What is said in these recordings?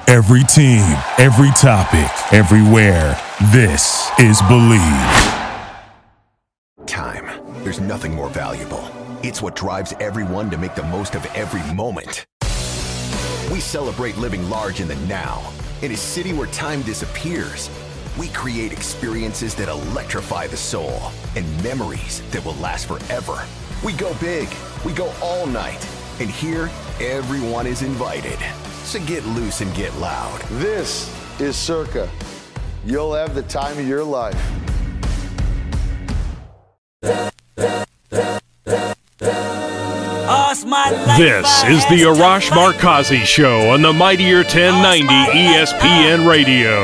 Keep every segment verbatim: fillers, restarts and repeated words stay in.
Every team, every topic, everywhere. This is Believe. Time. There's nothing more valuable. It's what drives everyone to make the most of every moment. We celebrate living large in the now. In a city where time disappears, we create experiences that electrify the soul and memories that will last forever. We go big. We go all night. And here, everyone is invited. So get loose and get loud. This is Circa. You'll have the time of your life. This is the Arash Markazi Show on the Mightier ten ninety E S P N Radio.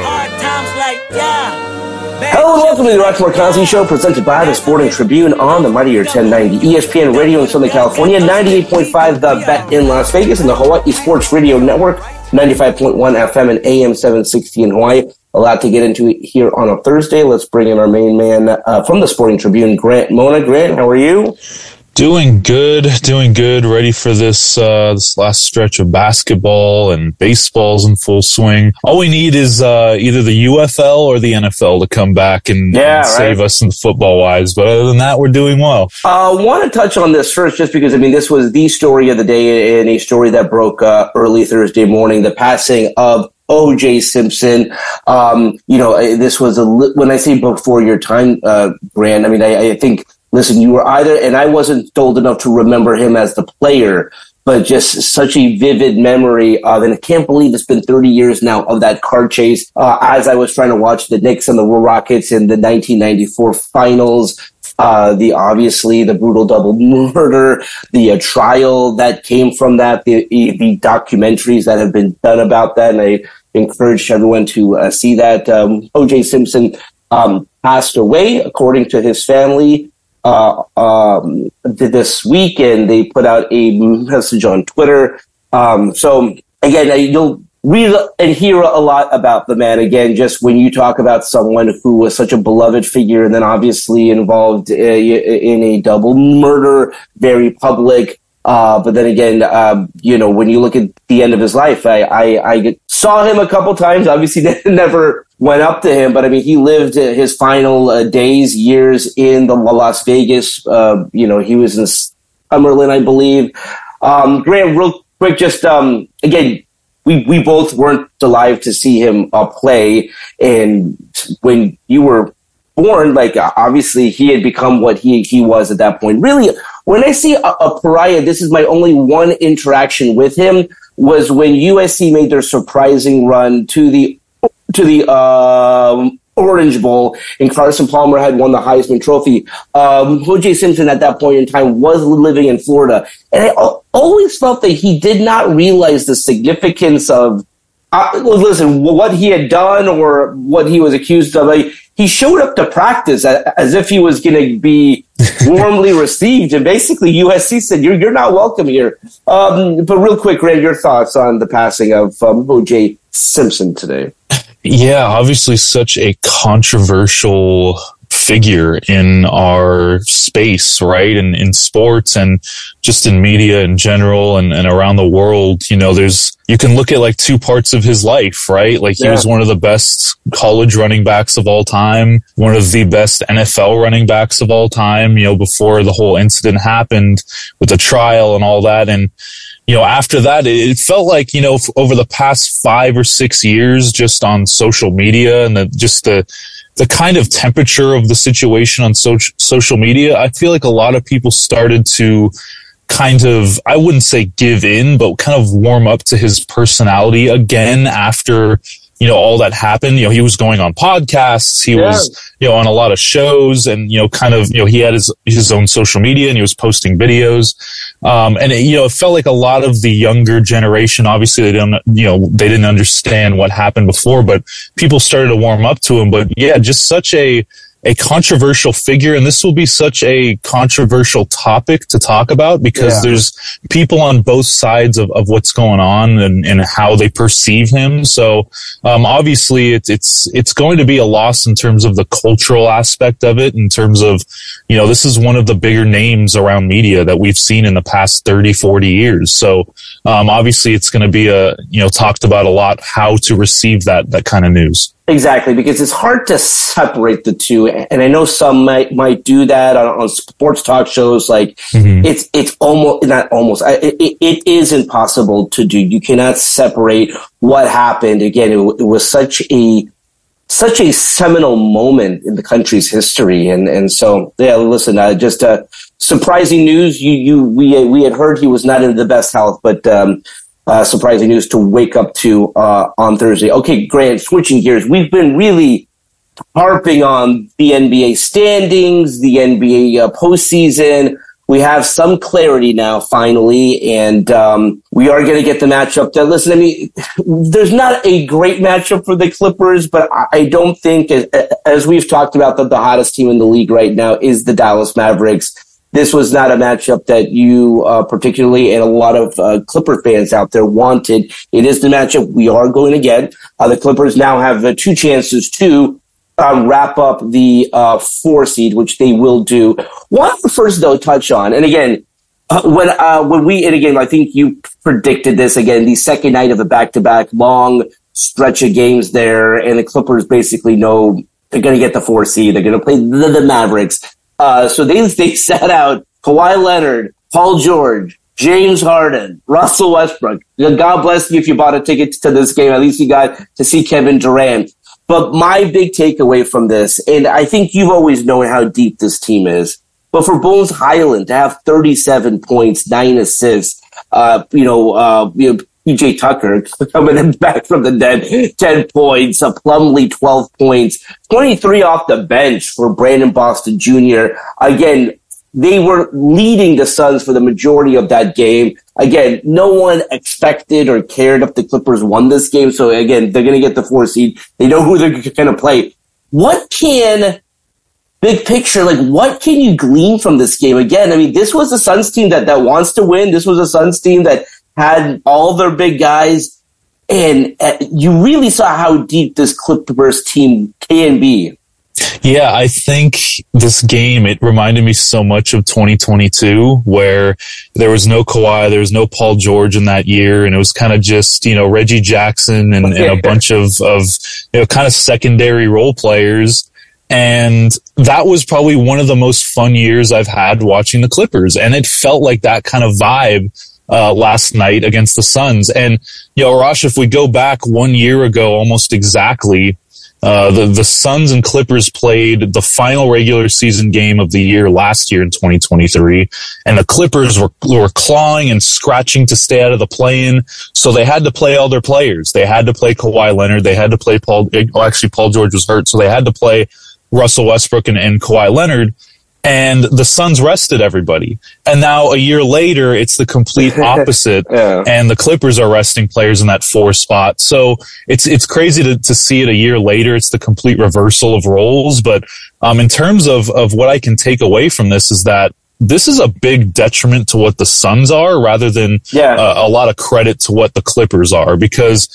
Hello and welcome to the Arash Markazi Show, presented by the Sporting Tribune on the Mightier ten ninety E S P N Radio in Southern California, ninety-eight point five The Bet in Las Vegas, and the Hawaii Sports Radio Network, ninety-five point one F M and A M seven sixty in Hawaii. A lot to get into here on a Thursday. Let's bring in our main man uh, from the Sporting Tribune, Grant Mona. Grant, how are you? Doing good, doing good. Ready for this uh, this last stretch of basketball, and baseball's in full swing. All we need is uh, either the U F L or the N F L to come back and, yeah, and save right. us in football-wise. But other than that, we're doing well. I uh, want to touch on this first just because, I mean, this was the story of the day and a story that broke uh, early Thursday morning, the passing of O J Simpson. Um, you know, this was, a li- when I say before your time, uh, Grant, I mean, I, I think... Listen, you were either, and I wasn't old enough to remember him as the player, but just such a vivid memory of, and I can't believe it's been thirty years now of that car chase uh, as I was trying to watch the Knicks and the Rockets in the nineteen ninety-four finals. Uh, the obviously the brutal double murder, the uh, trial that came from that, the, the documentaries that have been done about that, and I encourage everyone to uh, see that. Um, O J Simpson um, passed away, according to his family. Uh, um, this week, and they put out a message on Twitter. Um, so again, you'll read and hear a lot about the man. Again, just when you talk about someone who was such a beloved figure, and then obviously involved in a double murder, very public. Uh, but then again, um, you know, when you look at the end of his life, I, I, I saw him a couple times. Obviously, never went up to him, but I mean, he lived his final uh, days, years in the Las Vegas. Uh, you know, he was in Summerlin, I believe. Um, Graham, real quick, just um, again, we we both weren't alive to see him uh, play, and when you were born, like uh, obviously he had become what he he was at that point. Really, when I see a, a pariah, this is my only one interaction with him was when U S C made their surprising run to the to the um, Orange Bowl, and Carson Palmer had won the Heisman Trophy. Um, O J Simpson at that point in time was living in Florida, and I always felt that he did not realize the significance of. Uh, listen, what he had done or what he was accused of. Like, he showed up to practice as if he was going to be warmly received, and basically U S C said, "You're you're not welcome here." Um, but real quick, Ray, your thoughts on the passing of um, O J Simpson today? Yeah, obviously such a controversial figure in our space, right? And in sports and just in media in general and, and around the world, you know, there's, you can look at like two parts of his life, right? Like he yeah. was one of the best college running backs of all time, one of the best N F L running backs of all time, you know, before the whole incident happened with the trial and all that. And, you know, after that, it felt like, you know, over the past five or six years, just on social media and the, just the, the kind of temperature of the situation on so- social media, I feel like a lot of people started to kind of, I wouldn't say give in, but kind of warm up to his personality again after, you know, all that happened. You know, he was going on podcasts, he yeah. was, you know, on a lot of shows, and, you know, kind of, you know, he had his, his own social media and he was posting videos. Um, and it, you know, it felt like a lot of the younger generation, obviously they don't, you know, they didn't understand what happened before, but people started to warm up to him. But yeah, just such a, a controversial figure, and this will be such a controversial topic to talk about because yeah. there's people on both sides of, of what's going on and, and how they perceive him. So, um, obviously it's, it's, it's going to be a loss in terms of the cultural aspect of it, in terms of, you know, this is one of the bigger names around media that we've seen in the past thirty, forty years. So, um, obviously it's going to be a, you know, talked about a lot, how to receive that, that kind of news. Exactly, because it's hard to separate the two, and I know some might might do that on, on sports talk shows. Like mm-hmm. it's it's almost not almost it, it is impossible to do. You cannot separate what happened. Again, it, it was such a such a seminal moment in the country's history, and and so yeah. Listen, uh, just uh, surprising news. You you we we had heard he was not in the best health, but. Um, Uh, surprising news to wake up to uh, on Thursday. Okay, Grant, switching gears. We've been really harping on the N B A standings, the N B A uh, postseason. We have some clarity now, finally, and um, we are going to get the matchup that, listen, I mean, there's not a great matchup for the Clippers, but I don't think, as, as we've talked about, that the hottest team in the league right now is the Dallas Mavericks. This was not a matchup that you uh, particularly and a lot of uh, Clipper fans out there wanted. It is the matchup we are going to get. Uh, the Clippers now have uh, two chances to um, wrap up the uh, four seed, which they will do. One first, though, touch on, and again, uh, when uh, when we, and again, I think you predicted this again, the second night of a back-to-back long stretch of games there, and the Clippers basically know they're going to get the four seed. They're going to play the, the Mavericks. Uh, so they, they sat out Kawhi Leonard, Paul George, James Harden, Russell Westbrook. God bless you if you bought a ticket to this game. At least you got to see Kevin Durant. But my big takeaway from this, and I think you've always known how deep this team is, but for Bones Hyland to have thirty-seven points, nine assists, uh, you know, uh, you know, P J Tucker coming back from the dead, ten points, uh, Plumlee, twelve points, twenty-three off the bench for Brandon Boston Junior Again, they were leading the Suns for the majority of that game. Again, no one expected or cared if the Clippers won this game. So again, they're going to get the four seed. They know who they're going to play. What can, big picture, like what can you glean from this game? Again, I mean, this was a Suns team that, that wants to win. This was a Suns team that had all their big guys, and uh, you really saw how deep this Clippers team can be. Yeah, I think this game, it reminded me so much of twenty twenty-two, where there was no Kawhi, there was no Paul George in that year, and it was kind of just, you know, Reggie Jackson and, and a bunch of, of, you know, kind of secondary role players. And that was probably one of the most fun years I've had watching the Clippers. And it felt like that kind of vibe Uh, last night against the Suns. And, you know, Arash, if we go back one year ago, almost exactly, uh, the, the Suns and Clippers played the final regular season game of the year last year in twenty twenty-three. And the Clippers were, were clawing and scratching to stay out of the play-in. So they had to play all their players. They had to play Kawhi Leonard. They had to play Paul, oh, actually Paul George was hurt. So they had to play Russell Westbrook and, and Kawhi Leonard. And the Suns rested everybody. And now a year later, it's the complete opposite. yeah. And the Clippers are resting players in that four spot. So it's it's crazy to, to see it a year later. It's the complete reversal of roles. But um, in terms of, of what I can take away from this is that this is a big detriment to what the Suns are rather than yeah. uh, a lot of credit to what the Clippers are. Because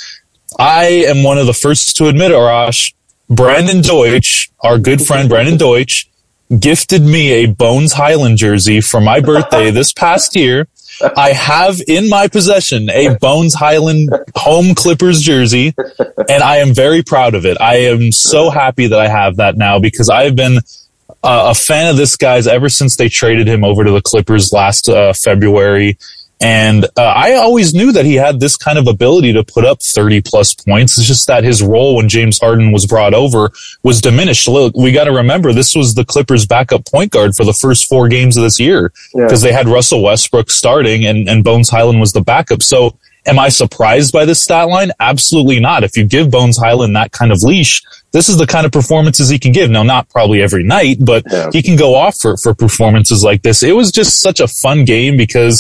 I am one of the first to admit, Arash, Brandon Deutsch, our good friend Brandon Deutsch, gifted me a Bones Hyland jersey for my birthday this past year. I have in my possession a Bones Hyland home Clippers jersey, and I am very proud of it. I am so happy that I have that now because I've been uh, a fan of this guy's ever since they traded him over to the Clippers last uh, February. And uh, I always knew that he had this kind of ability to put up thirty plus points. It's just that his role when James Harden was brought over was diminished. Look, we got to remember this was the Clippers' backup point guard for the first four games of this year because yeah. they had Russell Westbrook starting and, and Bones Hyland was the backup. So am I surprised by this stat line? Absolutely not. If you give Bones Hyland that kind of leash, this is the kind of performances he can give. Now, not probably every night, but yeah. he can go off for, for performances like this. It was just such a fun game because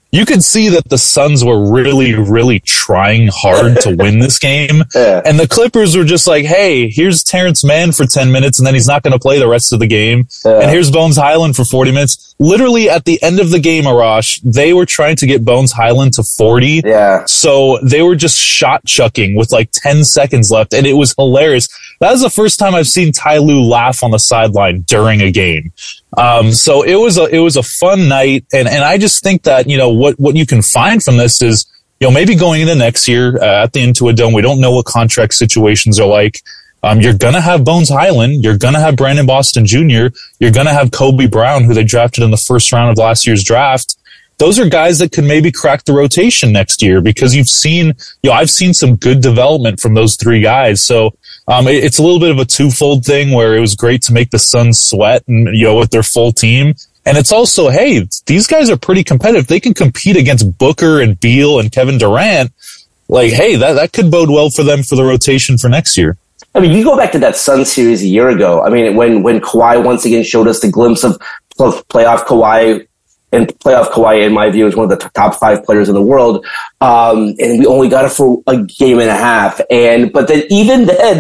you could see that the Suns were really, really trying hard to win this game. Yeah. And the Clippers were just like, hey, here's Terrence Mann for ten minutes, and then he's not going to play the rest of the game. Yeah. And here's Bones Highland for forty minutes. Literally at the end of the game, Arash, they were trying to get Bones Highland to forty. Yeah. So they were just shot chucking with like ten seconds left, and it was hilarious. That was the first time I've seen Ty Lue laugh on the sideline during a game. Um, so it was a, it was a fun night. And, and I just think that, you know, what, what you can find from this is, you know, maybe going into next year uh, at the Intuit Dome, we don't know what contract situations are like. Um, you're going to have Bones Highland. You're going to have Brandon Boston Junior You're going to have Kobe Brown, who they drafted in the first round of last year's draft. Those are guys that could maybe crack the rotation next year, because you've seen, you know, I've seen some good development from those three guys. So, um, it, it's a little bit of a twofold thing where it was great to make the Suns sweat and, you know, with their full team. And it's also, hey, these guys are pretty competitive. They can compete against Booker and Beal and Kevin Durant. Like, hey, that, that could bode well for them for the rotation for next year. I mean, you go back to that Suns series a year ago. I mean, when, when Kawhi once again showed us the glimpse of, of playoff Kawhi, and playoff Kawhi, in my view, is one of the top five players in the world. Um, and we only got it for a game and a half. And, but then even then,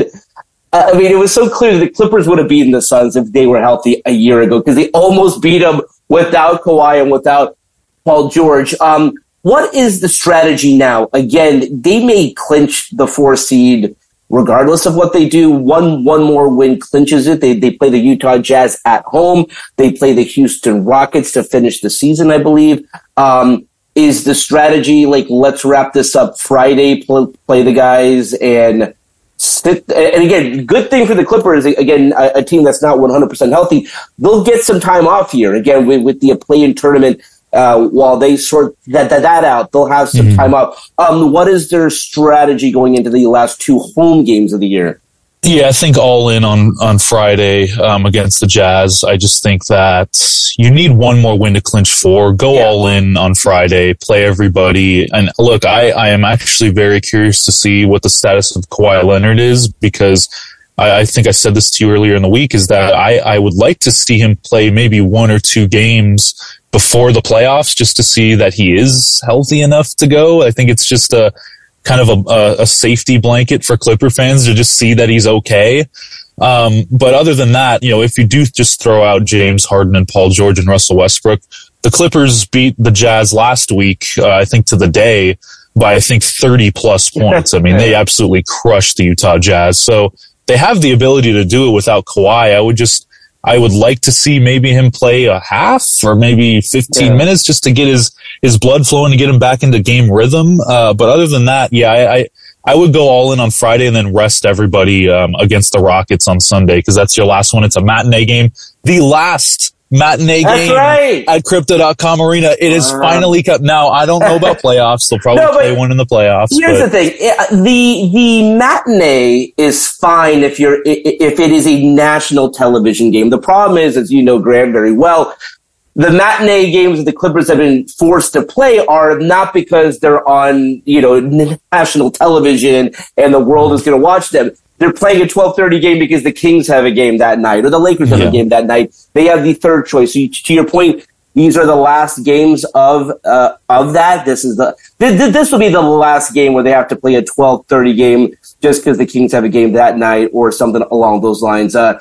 I mean, it was so clear that the Clippers would have beaten the Suns if they were healthy a year ago, because they almost beat them without Kawhi and without Paul George. Um, what is the strategy now? Again, they may clinch the four seed regardless of what they do. One one more win clinches it. They they play the Utah Jazz at home. They play the Houston Rockets to finish the season, I believe. Um, is the strategy like, let's wrap this up Friday, play, play the guys, and sit? And again, good thing for the Clippers, again, a, a team that's not one hundred percent healthy, they'll get some time off here. Again, with, with the play-in tournament, Uh, while they sort that, that, that out, they'll have some mm-hmm. time off. Um, what is their strategy going into the last two home games of the year? Yeah, I think all in on, on Friday um, against the Jazz. I just think that you need one more win to clinch four. Go yeah. all in on Friday, play everybody. And look, I, I am actually very curious to see what the status of Kawhi Leonard is, because I, I think I said this to you earlier in the week, is that I, I would like to see him play maybe one or two games before the playoffs, just to see that he is healthy enough to go. I think it's just a kind of a, a safety blanket for Clipper fans to just see that he's okay. Um, but other than that, you know, if you do just throw out James Harden and Paul George and Russell Westbrook, the Clippers beat the Jazz last week, uh, I think to the day, by I think thirty plus points. I mean, they absolutely crushed the Utah Jazz. So they have the ability to do it without Kawhi. I would just, I would like to see maybe him play a half or maybe fifteen yeah. minutes just to get his, his blood flowing, to get him back into game rhythm. Uh, but other than that, yeah, I, I, I would go all in on Friday and then rest everybody um, against the Rockets on Sunday, because that's your last one. It's a matinee game. The last matinee that's game right. at Crypto dot com Arena. It is uh, finally come. Now, I don't know about playoffs. They'll probably no, play one in the playoffs. Here's but. the thing. The, the matinee is fine if you're, if it is a national television game. The problem is, as you know, Graham, very well, the matinee games that the Clippers have been forced to play are not because they're on, you know, national television and the world is going to watch them. They're playing a twelve thirty game because the Kings have a game that night, or the Lakers have yeah. a game that night. They have the third choice. So you, to your point, these are the last games of uh, of that. This is the th- this will be the last game where they have to play a twelve thirty game just because the Kings have a game that night, or something along those lines. Uh,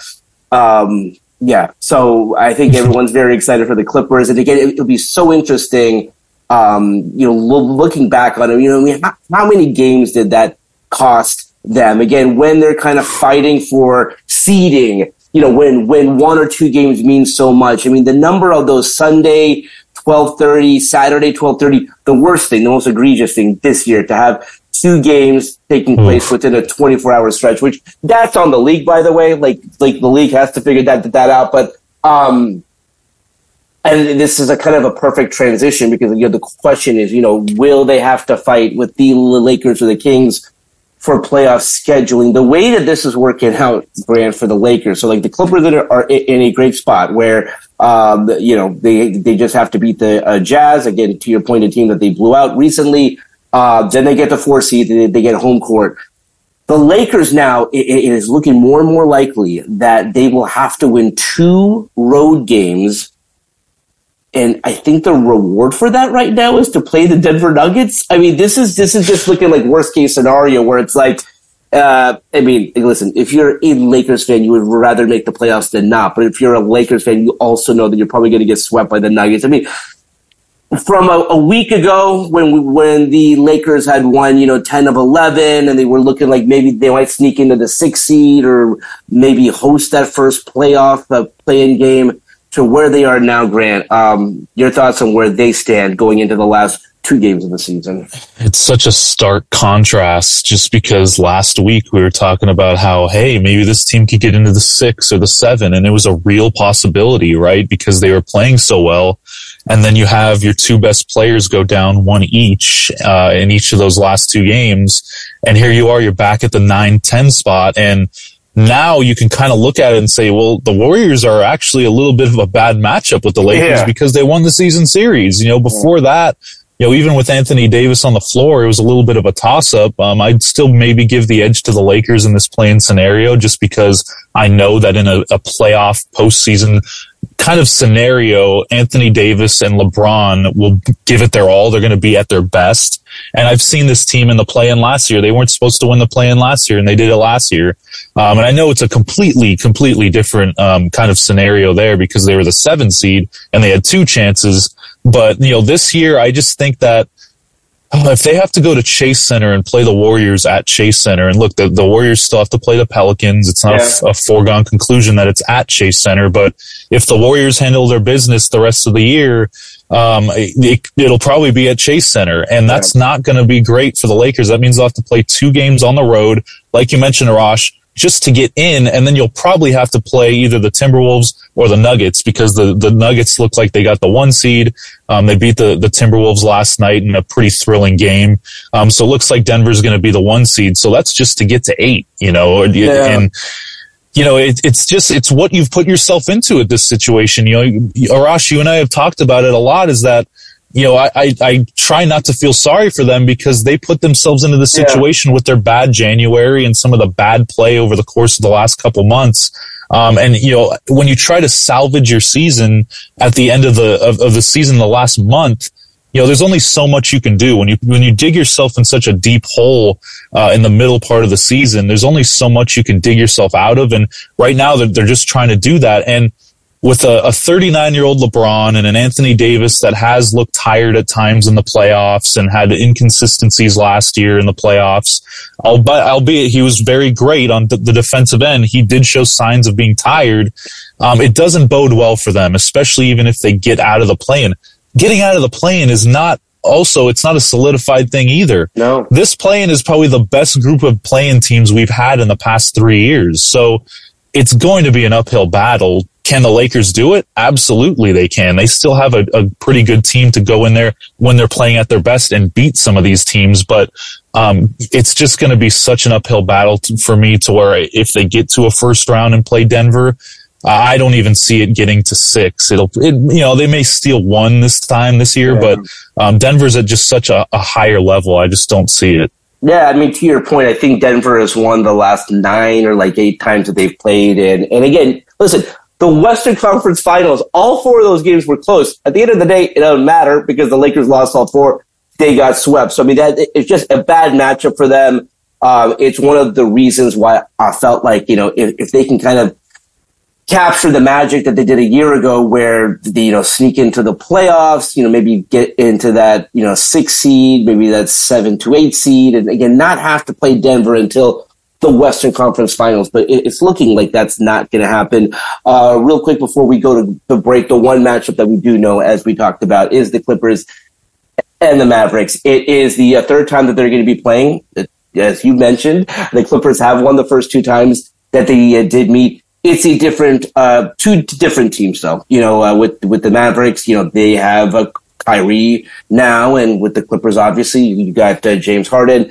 um, yeah. So I think everyone's very excited for the Clippers, and again, it, it'll be so interesting. Um, you know, lo- looking back on it, you know, I mean, how, how many games did that cost them? Again, when they're kind of fighting for seeding, you know, when, when one or two games mean so much. I mean, the number of those Sunday twelve thirty, Saturday twelve thirty, the worst thing, the most egregious thing this year, to have two games taking place within a twenty-four hour stretch, which that's on the league, by the way. Like, like the league has to figure that, that out. But, um, and this is a kind of a perfect transition, because, you know, the question is, you know, will they have to fight with the Lakers or the Kings for playoff scheduling? The way that this is working out, Grant, for the Lakers, so like the Clippers are in a great spot where, um, you know, they they just have to beat the uh, Jazz, again, to your point, a team that they blew out recently. Uh, then they get the four seed, they, they get home court. The Lakers now, it, it is looking more and more likely that they will have to win two road games And I think the reward for that right now is to play the Denver Nuggets. I mean, this is this is just looking like worst case scenario where it's like, uh, I mean, listen, if you're a Lakers fan, you would rather make the playoffs than not. But if you're a Lakers fan, you also know that you're probably going to get swept by the Nuggets. I mean, from a, a week ago when we, when the Lakers had won, you know, ten of eleven, and they were looking like maybe they might sneak into the sixth seed or maybe host that first playoff uh, play-in game, to where they are now, Grant. Um, your thoughts on where they stand going into the last two games of the season? It's such a stark contrast, just because last week we were talking about how, hey, maybe this team could get into the six or the seven, and it was a real possibility, right? Because they were playing so well. And then you have your two best players go down one each uh, in each of those last two games. And here you are, you're back at the nine ten spot. And now you can kind of look at it and say, well, the Warriors are actually a little bit of a bad matchup with the Lakers, yeah, because they won the season series. You know, before that, you know, even with Anthony Davis on the floor, it was a little bit of a toss-up. Um, I'd still maybe give the edge to the Lakers in this play-in scenario, just because I know that in a, a playoff postseason kind of scenario, Anthony Davis and LeBron will give it their all. They're going to be at their best. And I've seen this team in the play-in last year. They weren't supposed to win the play-in last year, and they did it last year. Um, and I know it's a completely, completely different um, kind of scenario there, because they were the seven seed and they had two chances. But, you know, this year, I just think that oh, if they have to go to Chase Center and play the Warriors at Chase Center, and look, the, the Warriors still have to play the Pelicans. It's not yeah. a, a foregone conclusion that it's at Chase Center. But if the Warriors handle their business the rest of the year, um, it, it'll probably be at Chase Center. And that's yeah. not going to be great for the Lakers. That means they'll have to play two games on the road, like you mentioned, Arash, just to get in, and then you'll probably have to play either the Timberwolves or the Nuggets, because the, the Nuggets look like they got the one seed. Um, they beat the, the Timberwolves last night in a pretty thrilling game. Um, so it looks like Denver's going to be the one seed. So that's just to get to eight, you know, yeah. and, you know, it, it's just, it's what you've put yourself into at this situation. You know, Arash, you and I have talked about it a lot, is that, you know, I, I, I try not to feel sorry for them, because they put themselves into the situation yeah. with their bad January and some of the bad play over the course of the last couple months. Um, and, you know, when you try to salvage your season at the end of the, of, of the season, the last month, you know, there's only so much you can do when you, when you dig yourself in such a deep hole, uh, in the middle part of the season. There's only so much you can dig yourself out of. And right now they're, they're just trying to do that. And with a thirty-nine-year-old LeBron and an Anthony Davis that has looked tired at times in the playoffs and had inconsistencies last year in the playoffs, albeit he was very great on the defensive end, he did show signs of being tired. Um, it doesn't bode well for them, especially even if they get out of the play-in. Getting out of the play-in is not also, it's not a solidified thing either. No. This play-in is probably the best group of play-in teams we've had in the past three years. So it's going to be an uphill battle. Can the Lakers do it? Absolutely they can. They still have a, a pretty good team to go in there when they're playing at their best and beat some of these teams. But um, it's just going to be such an uphill battle to, for me, to where if they get to a first round and play Denver, uh, I don't even see it getting to six. It'll, it, you know, they may steal one this time this year, yeah. but um, Denver's at just such a, a higher level. I just don't see it. Yeah, I mean, to your point, I think Denver has won the last nine or like eight times that they've played. And, and again, listen, the Western Conference Finals, all four of those games were close. At the end of the day, it doesn't matter, because the Lakers lost all four. They got swept. So, I mean, that it's just a bad matchup for them. Um, it's one of the reasons why I felt like, you know, if, if they can kind of capture the magic that they did a year ago, where they, you know, sneak into the playoffs, you know, maybe get into that, you know, six seed, maybe that seven to eight seed, and again, not have to play Denver until the Western Conference Finals, but it's looking like that's not going to happen. Uh, real quick before we go to the break, the one matchup that we do know, as we talked about, is the Clippers and the Mavericks. It is the uh, third time that they're going to be playing. As you mentioned, the Clippers have won the first two times that they uh, did meet. It's a different, uh, two different teams though. You know, uh, with, with the Mavericks, you know, they have uh, Kyrie now, and with the Clippers, obviously, you got uh, James Harden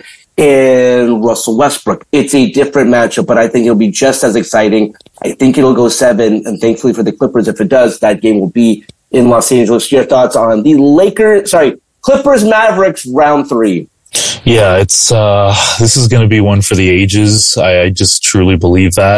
and Russell Westbrook. It's a different matchup, but I think it'll be just as exciting. I think it'll go seven, and thankfully for the Clippers, if it does, that game will be in Los Angeles. Your thoughts on the Lakers, sorry, Clippers Mavericks round three? Yeah, it's uh, this is going to be one for the ages. I, I just truly believe that.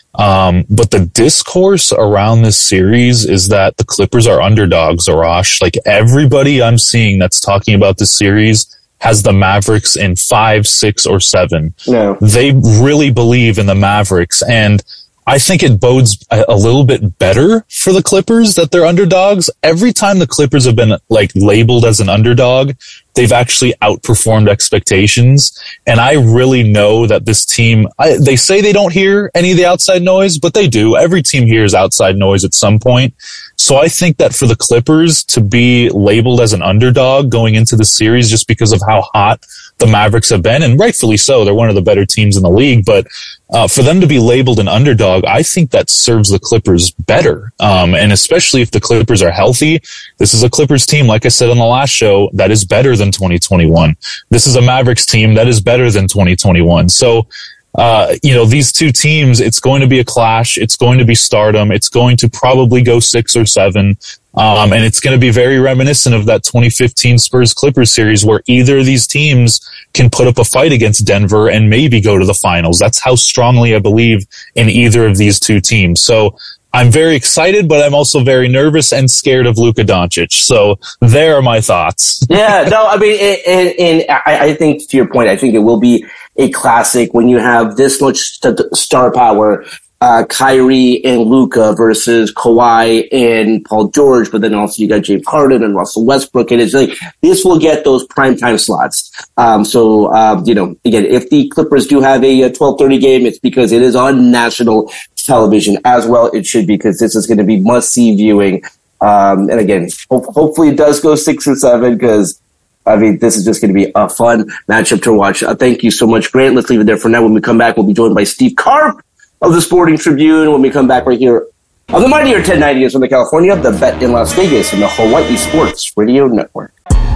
Um, but the discourse around this series is that the Clippers are underdogs, Arash. Like everybody I'm seeing that's talking about this series has the Mavericks in five, six, or seven. No. They really believe in the Mavericks. And I think it bodes a, a little bit better for the Clippers that they're underdogs. Every time the Clippers have been like labeled as an underdog, they've actually outperformed expectations. And I really know that this team, I, they say they don't hear any of the outside noise, but they do. Every team hears outside noise at some point. So I think that for the Clippers to be labeled as an underdog going into the series just because of how hot the Mavericks have been, and rightfully so, they're one of the better teams in the league, but uh, for them to be labeled an underdog, I think that serves the Clippers better. Um, and especially if the Clippers are healthy, this is a Clippers team, like I said on the last show, that is better than twenty twenty-one. This is a Mavericks team that is better than twenty twenty-one. So, uh, you know, these two teams, it's going to be a clash. It's going to be stardom. It's going to probably go six or seven. Um, and it's going to be very reminiscent of that twenty fifteen Spurs Clippers series where either of these teams can put up a fight against Denver and maybe go to the finals. That's how strongly I believe in either of these two teams. So I'm very excited, but I'm also very nervous and scared of Luka Doncic. So there are my thoughts. Yeah, no, I mean, and, and I, I think to your point, I think it will be a classic when you have this much st- star power. Uh, Kyrie and Luka versus Kawhi and Paul George, but then also you got James Harden and Russell Westbrook. And it's like, this will get those primetime slots. Um, so, uh, you know, again, if the Clippers do have a twelve thirty game, it's because it is on national television as well. It should be, because this is going to be must see viewing. Um, and again, ho- hopefully it does go six or seven, because I mean, this is just going to be a fun matchup to watch. Uh, thank you so much, Grant. Let's leave it there for now. When we come back, we'll be joined by Steve Karp of the Sporting Tribune when we come back right here on the Mightier ten ninety from the California, the Bet in Las Vegas, and the Hawaii Sports Radio Network.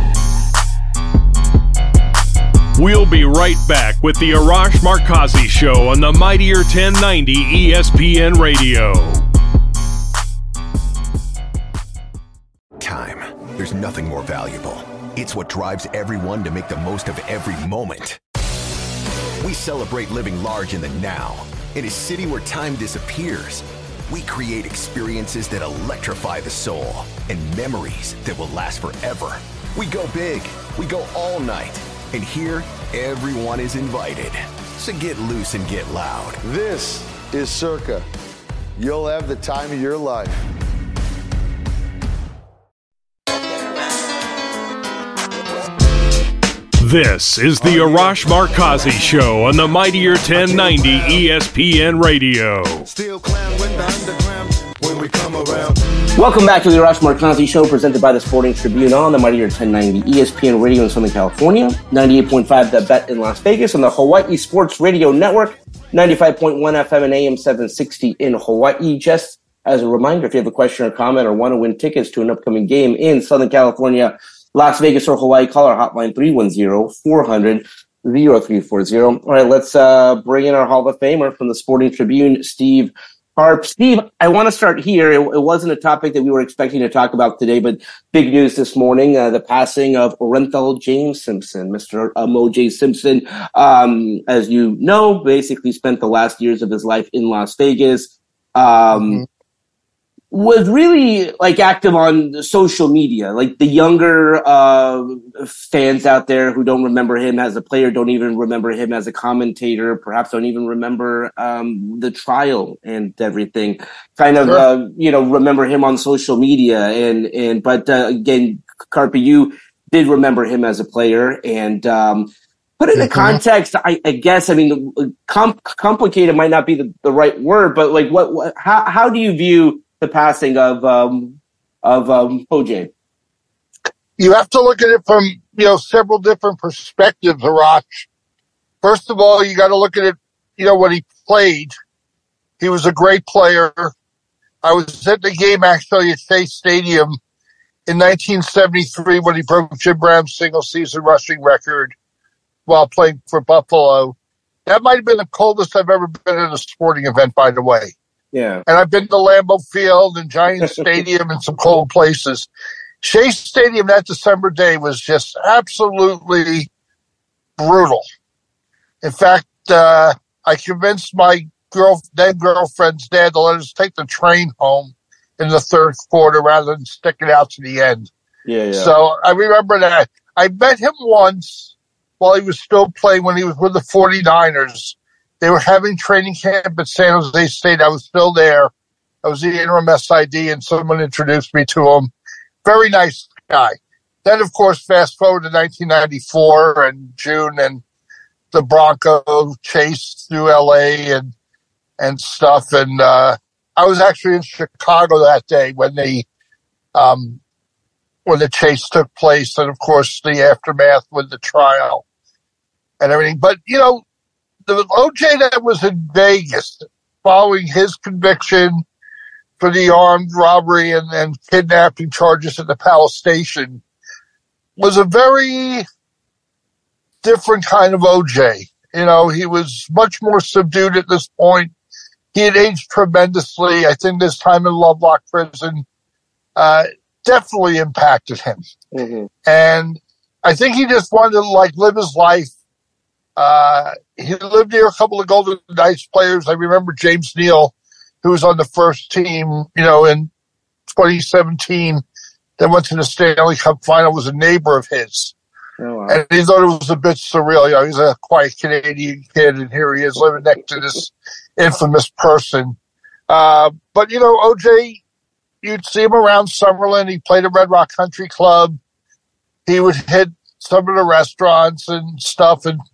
We'll be right back with the Arash Markazi Show on the Mightier ten ninety E S P N Radio. Time. There's nothing more valuable. It's what drives everyone to make the most of every moment. We celebrate living large in the now. In a city where time disappears, we create experiences that electrify the soul and memories that will last forever. We go big, we go all night, and here, everyone is invited. So get loose and get loud. This is Circa. You'll have the time of your life. This is the Arash Markazi Show on the Mightier ten ninety E S P N Radio. Welcome back to the Arash Markazi Show, presented by the Sporting Tribune on the Mightier ten ninety E S P N Radio in Southern California, ninety-eight point five The Bet in Las Vegas, on the Hawaii Sports Radio Network, ninety-five point one F M and A M seven sixty in Hawaii. Just as a reminder, if you have a question or comment or want to win tickets to an upcoming game in Southern California, Las Vegas, or Hawaii, call our hotline three one zero, four hundred, zero three four zero. All right, let's uh, bring in our Hall of Famer from the Sporting Tribune, Steve Karp. Steve, I want to start here. It, it wasn't a topic that we were expecting to talk about today, but big news this morning, uh, the passing of Orenthal James Simpson, Mister Um, O J Simpson. Um, as you know, basically spent the last years of his life in Las Vegas. Um, mm-hmm. Was really like active on social media. Like the younger uh, fans out there who don't remember him as a player, don't even remember him as a commentator, perhaps don't even remember um, the trial and everything. Kind of, sure. uh, you know, remember him on social media. And, and but uh, again, Karpi, you did remember him as a player. And um, put it in mm-hmm. context, I, I guess, I mean, com- complicated might not be the, the right word, but like what, what how, how do you view the passing of um, of um, O J? You have to look at it from, you know, several different perspectives, Arash. First of all, you got to look at it, you know, when he played. He was a great player. I was at the game actually at Shea Stadium in nineteen seventy-three when he broke Jim Brown's single-season rushing record while playing for Buffalo. That might have been the coldest I've ever been at a sporting event, by the way. Yeah. And I've been to Lambeau Field and Giant Stadium and some cold places. Shea Stadium that December day was just absolutely brutal. In fact, uh, I convinced my girl, then girlfriend's dad to let us take the train home in the third quarter rather than stick it out to the end. Yeah, yeah. So I remember that. I met him once while he was still playing when he was with the forty-niners. They were having training camp at San Jose State. I was still there. I was the interim S I D, and someone introduced me to him. Very nice guy. Then, of course, fast forward to nineteen ninety-four and June, and the Bronco chase through L A and and stuff. And uh, I was actually in Chicago that day when the um, when the chase took place, and of course the aftermath with the trial and everything. But you know, the O J that was in Vegas following his conviction for the armed robbery and, and kidnapping charges at the Palace Station was a very different kind of O J. You know, he was much more subdued at this point. He had aged tremendously. I think this time in Lovelock Prison uh, definitely impacted him. Mm-hmm. And I think he just wanted to, like, live his life. Uh, he lived near a couple of Golden Knights players. I remember James Neal, who was on the first team, you know, in twenty seventeen, that went to the Stanley Cup final, was a neighbor of his. Oh, wow. And he thought it was a bit surreal. You know, he's a quiet Canadian kid, and here he is living next to this infamous person. Uh, but, you know, O J, you'd see him around Summerlin. He played at Red Rock Country Club. He would hit some of the restaurants and stuff, and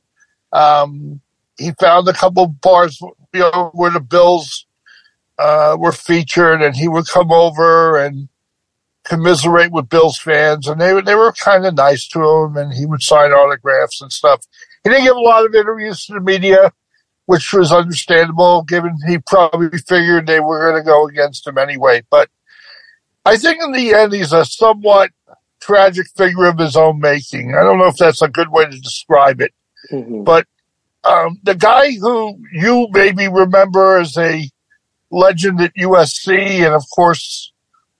um, he found a couple of bars, you know, where the Bills uh, were featured, and he would come over and commiserate with Bills fans, and they, they were kind of nice to him, and he would sign autographs and stuff. He didn't give a lot of interviews to the media, which was understandable, given he probably figured they were going to go against him anyway. But I think in the end, he's a somewhat tragic figure of his own making. I don't know if that's a good way to describe it. Mm-hmm. But um, the guy who you maybe remember as a legend at U S C, and of course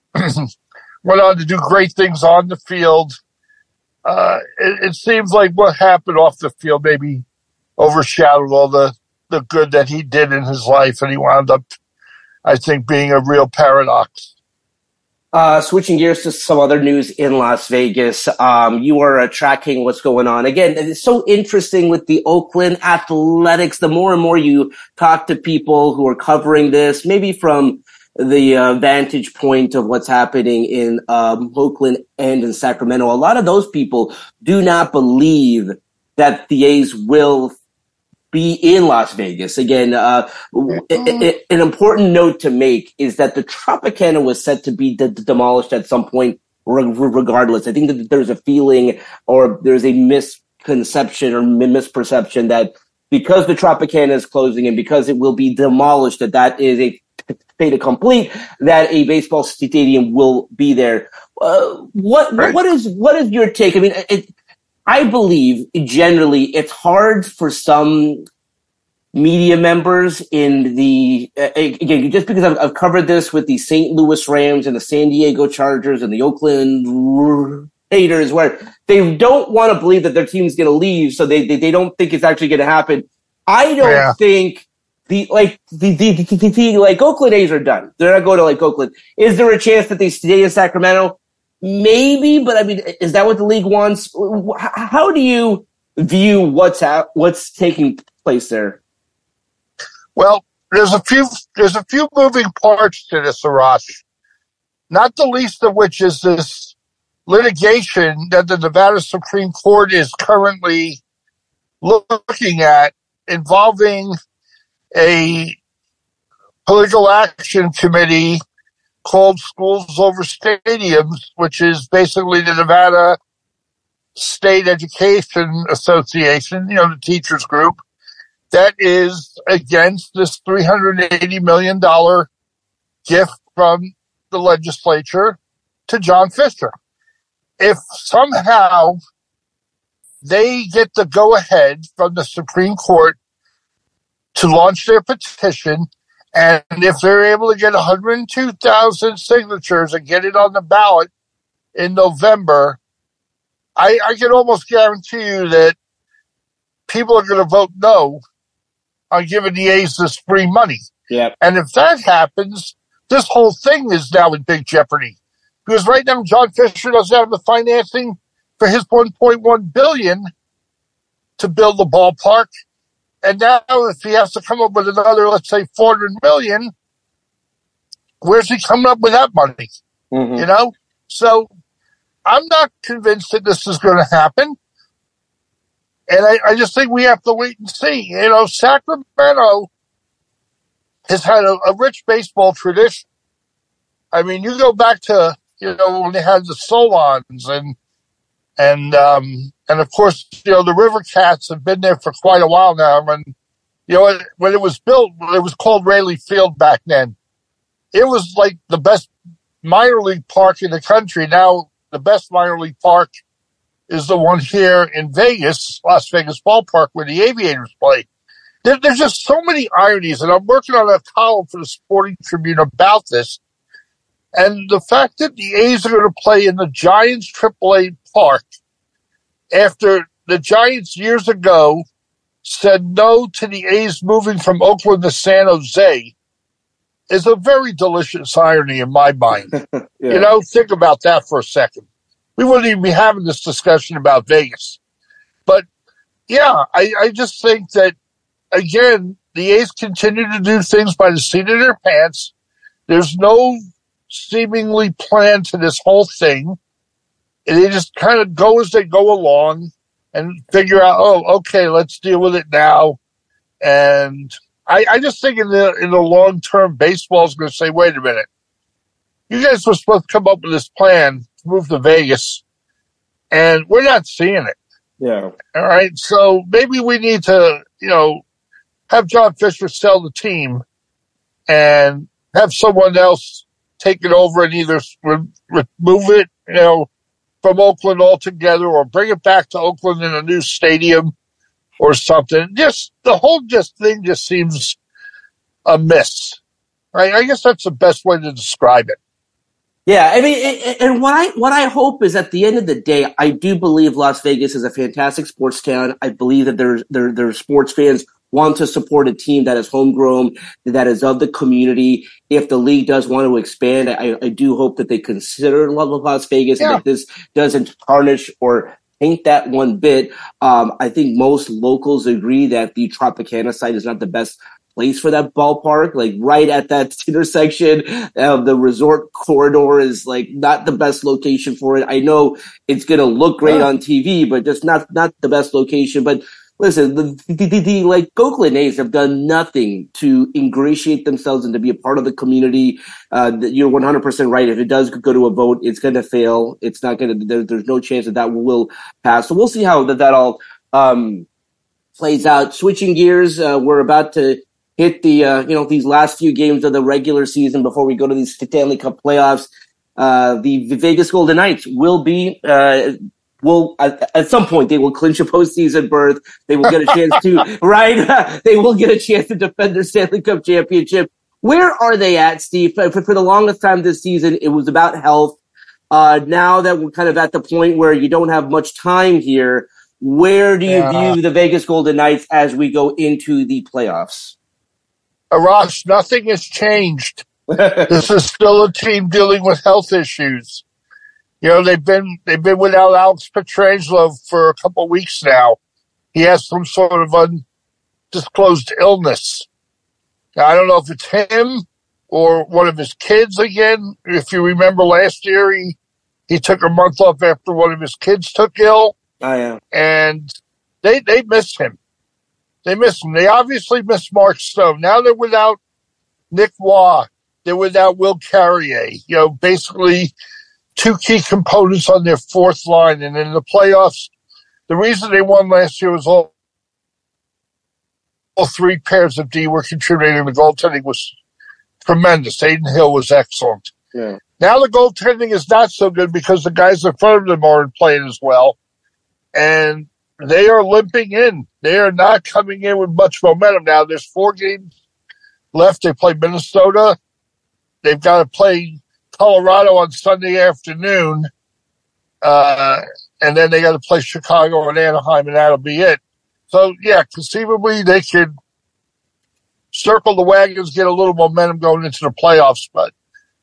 went on to do great things on the field, uh, it, it seems like what happened off the field maybe overshadowed all the, the good that he did in his life, and he wound up, I think, being a real paradox. Uh, switching gears to some other news in Las Vegas, um, you are uh, tracking what's going on. Again, it's so interesting with the Oakland Athletics. The more and more you talk to people who are covering this, maybe from the uh, vantage point of what's happening in um, Oakland and in Sacramento, a lot of those people do not believe that the A's will be in Las Vegas. Again, uh, an important note to make is that the Tropicana was set to be de- demolished at some point regardless. I think that there's a feeling or there's a misconception or misperception that because the Tropicana is closing and because it will be demolished, that that is a fait accompli, that a baseball stadium will be there. Uh, what, right. what is, what is your take? I mean, it, I believe generally it's hard for some media members in the, uh, again, just because I've, I've covered this with the Saint Louis Rams and the San Diego Chargers and the Oakland Raiders, where they don't want to believe that their team's going to leave, so they, they they don't think it's actually going to happen. I don't yeah. think the like the, the, the, the, the like Oakland A's are done. They're not going to like Oakland. Is there a chance that they stay in Sacramento? Maybe, but I mean, is that what the league wants? How do you view what's ha- what's taking place there? Well, there's a few there's a few moving parts to this, Arash. Not the least of which is this litigation that the Nevada Supreme Court is currently looking at, involving a political action committee called Schools Over Stadiums, which is basically the Nevada State Education Association, you know, the teachers group, that is against this three hundred eighty million dollars gift from the legislature to John Fisher. If somehow they get the go-ahead from the Supreme Court to launch their petition, and if they're able to get one hundred two thousand signatures and get it on the ballot in November, I, I can almost guarantee you that people are going to vote no on giving the A's this free money. Yeah. And if that happens, this whole thing is now in big jeopardy. Because right now, John Fisher doesn't have the financing for his one point one billion dollars to build the ballpark. And now if he has to come up with another, let's say, four hundred million dollars, where's he coming up with that money? Mm-hmm. You know? So I'm not convinced that this is going to happen. And I, I just think we have to wait and see. You know, Sacramento has had a, a rich baseball tradition. I mean, you go back to, you know, when they had the Solons and, and, um, and of course, you know, the River Cats have been there for quite a while now. And, you know, when it was built, it was called Raleigh Field back then. It was like the best minor league park in the country. Now, the best minor league park is the one here in Vegas, Las Vegas Ballpark, where the Aviators play. There, there's just so many ironies, and I'm working on a column for the Sporting Tribune about this. And the fact that the A's are going to play in the Giants triple A park after the Giants years ago said no to the A's moving from Oakland to San Jose is a very delicious irony in my mind. yeah. You know, think about that for a second. We wouldn't even be having this discussion about Vegas. But, yeah, I, I just think that, again, the A's continue to do things by the seat of their pants. There's no seemingly plan to this whole thing. And they just kind of go as they go along and figure out, oh, okay, let's deal with it now. And I, I just think in the in the long term, baseball is going to say, wait a minute. You guys were supposed to come up with this plan to move to Vegas, and we're not seeing it. Yeah. All right. So maybe we need to, you know, have John Fisher sell the team and have someone else take it over and either re- remove it, you know, from Oakland altogether or bring it back to Oakland in a new stadium or something. Just the whole just thing just seems amiss. Right? I guess that's the best way to describe it. Yeah, I mean, and what I what I hope is at the end of the day, I do believe Las Vegas is a fantastic sports town. I believe that there's there there's sports fans want to support a team that is homegrown, that is of the community. If the league does want to expand, I, I do hope that they consider Las Vegas yeah. and that this doesn't tarnish or taint that one bit. Um, I think most locals agree that the Tropicana site is not the best place for that ballpark. Like right at that intersection, uh, the resort corridor is like not the best location for it. I know it's going to look great yeah. on T V, but just not not the best location. But listen, the, the, the, the like Oakland A's have done nothing to ingratiate themselves and to be a part of the community. Uh, you're one hundred percent right. If it does go to a vote, it's going to fail. It's not going to. There, there's no chance that that will pass. So we'll see how that that all um, plays out. Switching gears, uh, we're about to hit the uh, you know these last few games of the regular season before we go to these Stanley Cup playoffs. Uh, the, the Vegas Golden Knights will be. Uh, Will at, at some point they will clinch a postseason berth. They will get a chance to right. They will get a chance to defend their Stanley Cup championship. Where are they at, Steve? For, for the longest time this season, it was about health. Uh, now that we're kind of at the point where you don't have much time here, where do you yeah. view the Vegas Golden Knights as we go into the playoffs? Arash, nothing has changed. This is still a team dealing with health issues. You know, they've been they've been without Alex Pietrangelo for a couple of weeks now. He has some sort of undisclosed illness. Now, I don't know if it's him or one of his kids again. If you remember last year, he, he took a month off after one of his kids took ill. Oh, yeah. And they, they miss him. They miss him. They obviously miss Mark Stone. Now they're without Nick Waugh. They're without Will Carrier. You know, basically two key components on their fourth line. And in the playoffs, the reason they won last year was all, all three pairs of D were contributing. The goaltending was tremendous. Aiden Hill was excellent. Yeah. Now the goaltending is not so good because the guys in front of them aren't playing as well. And they are limping in. They are not coming in with much momentum now. There's four games left. They play Minnesota. They've got to play Colorado on Sunday afternoon, uh, and then they got to play Chicago and Anaheim, and that'll be it. So, yeah, conceivably they could circle the wagons, get a little momentum going into the playoffs. But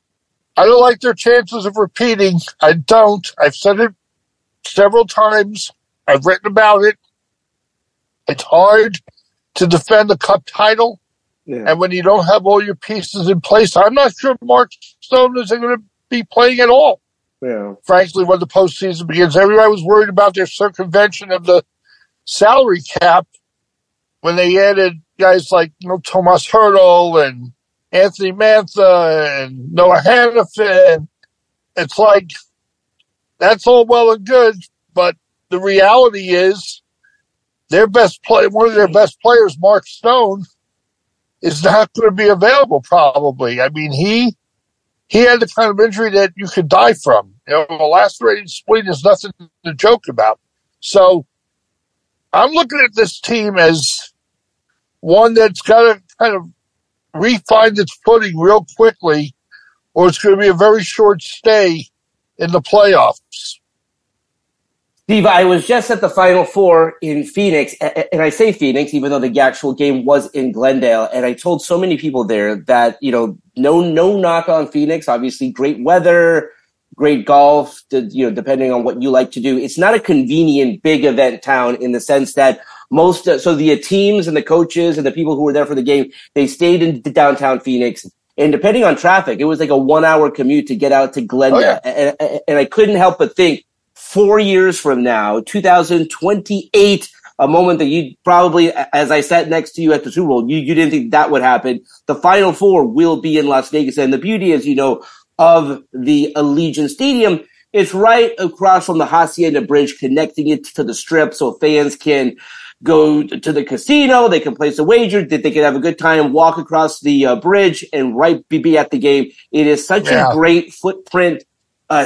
I don't like their chances of repeating. I don't. I've said it several times. I've written about it. It's hard to defend the Cup title. Yeah. And when you don't have all your pieces in place, I'm not sure Mark Stone is going to be playing at all. Yeah. Frankly, when the postseason begins, everybody was worried about their circumvention of the salary cap when they added guys like, you know, Tomas Hertl and Anthony Mantha and Noah Hannafin. It's like, that's all well and good, but the reality is their best play, one of their best players, Mark Stone, is not going to be available probably. I mean, he he had the kind of injury that you could die from. You know, a lacerated spleen is nothing to joke about. So I'm looking at this team as one that's got to kind of re-find its footing real quickly, or it's going to be a very short stay in the playoffs. Steve, I was just at the Final Four in Phoenix, and I say Phoenix, even though the actual game was in Glendale, and I told so many people there that, you know, no no knock on Phoenix, obviously great weather, great golf, you know, depending on what you like to do. It's not a convenient big event town in the sense that most, so the teams and the coaches and the people who were there for the game, they stayed in downtown Phoenix. And depending on traffic, it was like a one hour commute to get out to Glendale. Oh, yeah. and, and I couldn't help but think, four years from now, two thousand twenty-eight, a moment that you probably, as I sat next to you at the Super Bowl, you, you didn't think that would happen. The Final Four will be in Las Vegas. And the beauty, as you know, of the Allegiant Stadium, it's right across from the Hacienda Bridge, connecting it to the Strip so fans can go to the casino, they can place a wager, that they can have a good time, walk across the uh, bridge, and right be, be at the game. It is such yeah. a great footprint uh,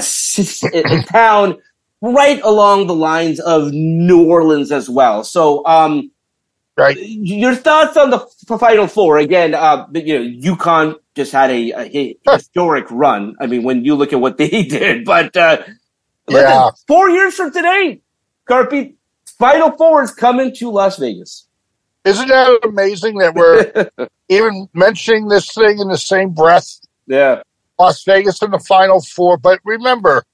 town, right along the lines of New Orleans as well. So, um, right. Your thoughts on the Final Four? Again, uh, you know, UConn just had a, a historic run. I mean, when you look at what they did, but uh, listen, yeah. four years from today, Carpy, Final Four is coming to Las Vegas. Isn't that amazing that we're even mentioning this thing in the same breath? Yeah, Las Vegas in the Final Four. But remember,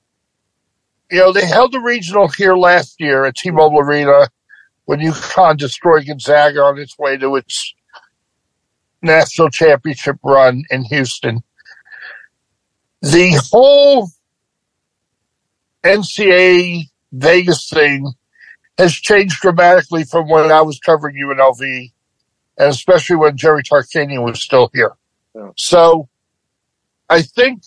you know, they held the regional here last year at T-Mobile Arena when UConn destroyed Gonzaga on its way to its national championship run in Houston. The whole N C double A Vegas thing has changed dramatically from when I was covering U N L V, and especially when Jerry Tarkanian was still here. Yeah. So I think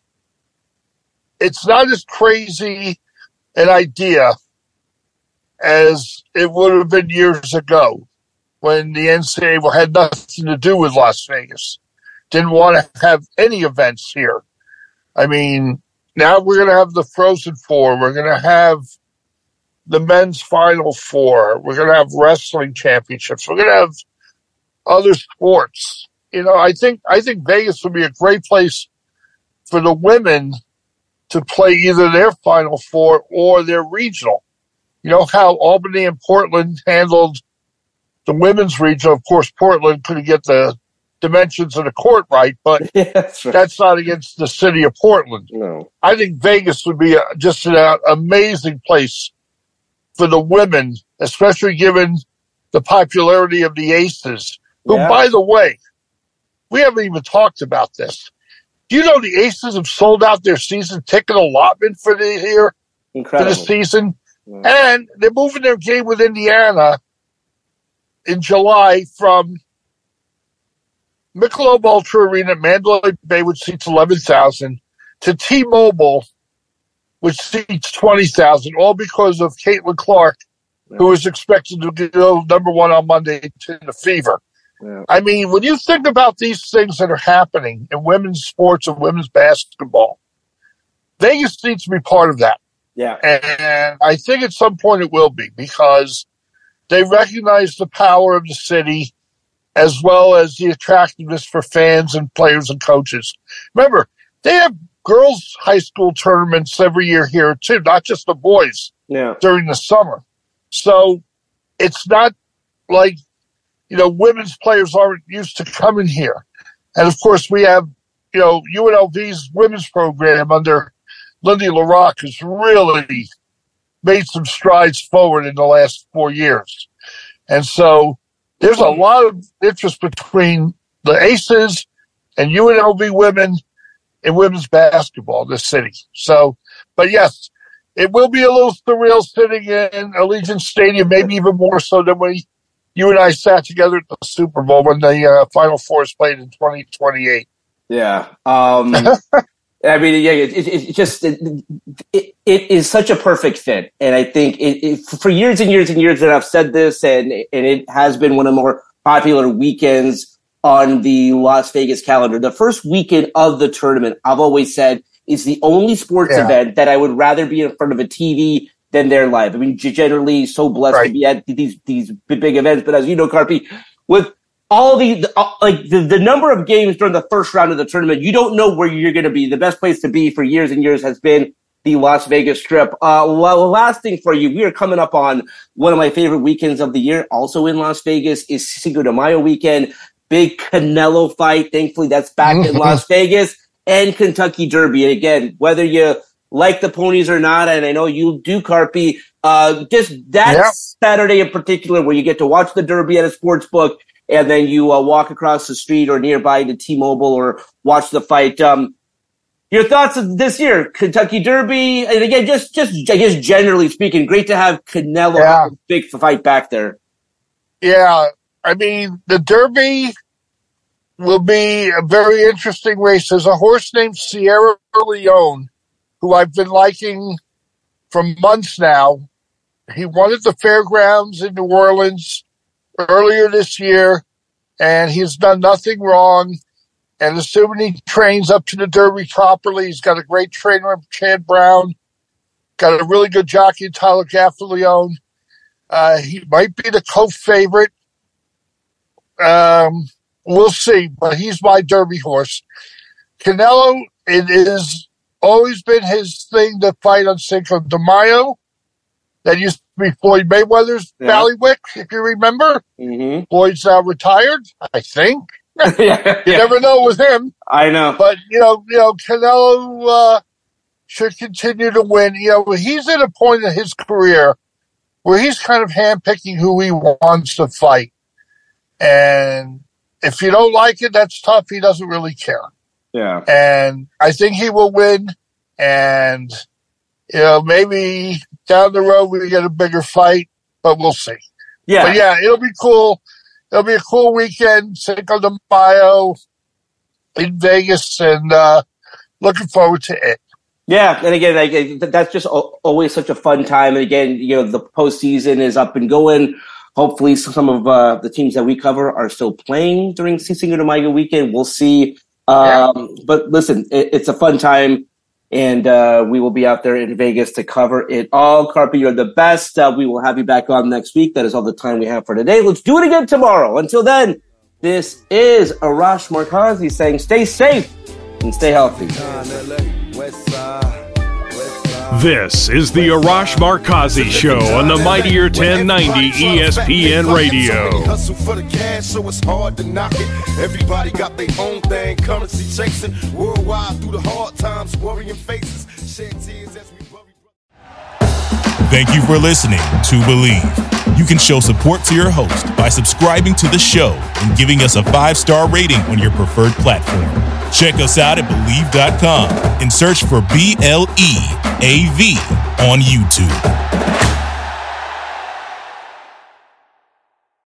it's not as crazy an idea as it would have been years ago when the N C double A had nothing to do with Las Vegas. Didn't want to have any events here. I mean, now we're going to have the Frozen Four. We're going to have the men's Final Four. We're going to have wrestling championships. We're going to have other sports. You know, I think I think Vegas would be a great place for the women to play either their Final Four or their regional. You know how Albany and Portland handled the women's regional. Of course, Portland couldn't get the dimensions of the court right, but yeah, that's, right. that's not against the city of Portland. No, I think Vegas would be a, just an uh, amazing place for the women, especially given the popularity of the Aces, who, yeah. by the way, we haven't even talked about this. Do you know the Aces have sold out their season ticket allotment for the year, Incredible. for the season? Yeah. And they're moving their game with Indiana in July from Michelob Ultra Arena at Mandalay Bay, which seats eleven thousand, to T-Mobile, which seats twenty thousand, all because of Caitlin Clark, yeah. who is expected to go number one on Monday to the Fever. Yeah. I mean, when you think about these things that are happening in women's sports and women's basketball, Vegas needs to be part of that. Yeah. And I think at some point it will be, because they recognize the power of the city as well as the attractiveness for fans and players and coaches. Remember, they have girls' high school tournaments every year here too, not just the boys yeah. during the summer. So it's not like, you know, women's players aren't used to coming here. And, of course, we have, you know, U N L V's women's program under Lindy LaRock has really made some strides forward in the last four years. And so there's a lot of interest between the Aces and U N L V women in women's basketball in this city. So, but yes, it will be a little surreal sitting in Allegiant Stadium, maybe even more so than when you and I sat together at the Super Bowl when the uh, Final Four is played in twenty twenty-eight. Yeah. Um, I mean, yeah, it, it, it just, it, it, it is such a perfect fit. And I think it, it, for years and years and years that I've said this, and, and it has been one of the more popular weekends on the Las Vegas calendar. The first weekend of the tournament, I've always said, is the only sports yeah. event that I would rather be in front of a T V than there live. I mean, generally so blessed right. to be at these, these big events. But as you know, Carpy, with all the, the uh, like the, the number of games during the first round of the tournament, you don't know where you're going to be. The best place to be for years and years has been the Las Vegas Strip. Uh, well, last thing for you, we are coming up on one of my favorite weekends of the year. Also in Las Vegas is Cinco de Mayo weekend. Big Canelo fight. Thankfully, that's back in Las Vegas, and Kentucky Derby. And again, whether you like the ponies or not, and I know you do, Carpy, uh, just that yep. Saturday in particular where you get to watch the Derby at a sports book, and then you uh, walk across the street or nearby to T-Mobile or watch the fight. Um, your thoughts of this year, Kentucky Derby, and again, just, just I guess generally speaking, great to have Canelo yeah. have a big fight back there. Yeah, I mean, the Derby will be a very interesting race. There's a horse named Sierra Leone, who I've been liking for months now. He won at the fairgrounds in New Orleans earlier this year, and he's done nothing wrong. And assuming he trains up to the Derby properly, he's got a great trainer, Chad Brown, got a really good jockey, Tyler Gaffalione. Uh, he might be the co-favorite. Um, we'll see, but he's my Derby horse. Canelo, it has always been his thing to fight on Cinco de Mayo. That used to be Floyd Mayweather's yeah. Ballywick, if you remember. Mm-hmm. Floyd's now retired, I think. yeah, you yeah. never know with him. I know. But, you know, you know, Canelo uh, should continue to win. You know, he's at a point in his career where he's kind of handpicking who he wants to fight. And if you don't like it, that's tough. He doesn't really care. Yeah. And I think he will win. And, you know, maybe down the road we get a bigger fight, but we'll see. Yeah. But yeah, it'll be cool. It'll be a cool weekend, Cinco de Mayo in Vegas, and uh, looking forward to it. Yeah, and again, like, that's just always such a fun time. And again, you know, the postseason is up and going. Hopefully some of uh, the teams that we cover are still playing during Cinco de Mayo weekend. We'll see. Um, yeah. But listen, it, it's a fun time, and uh, we will be out there in Vegas to cover it all. Carpy, you're the best. Uh, we will have you back on next week. That is all the time we have for today. Let's do it again tomorrow. Until then, this is Arash Markazi saying stay safe and stay healthy. This is the Arash Markazi Show on the Mightier ten ninety E S P N Radio. Hustle for the cash, so it's hard to knock it. Everybody got their own thing, currency chasing. Worldwide through the hard times, worrying faces. Shed tears as we bury. Thank you for listening to Believe. You can show support to your host by subscribing to the show and giving us a five-star rating on your preferred platform. Check us out at Believe dot com and search for B L E A V on YouTube.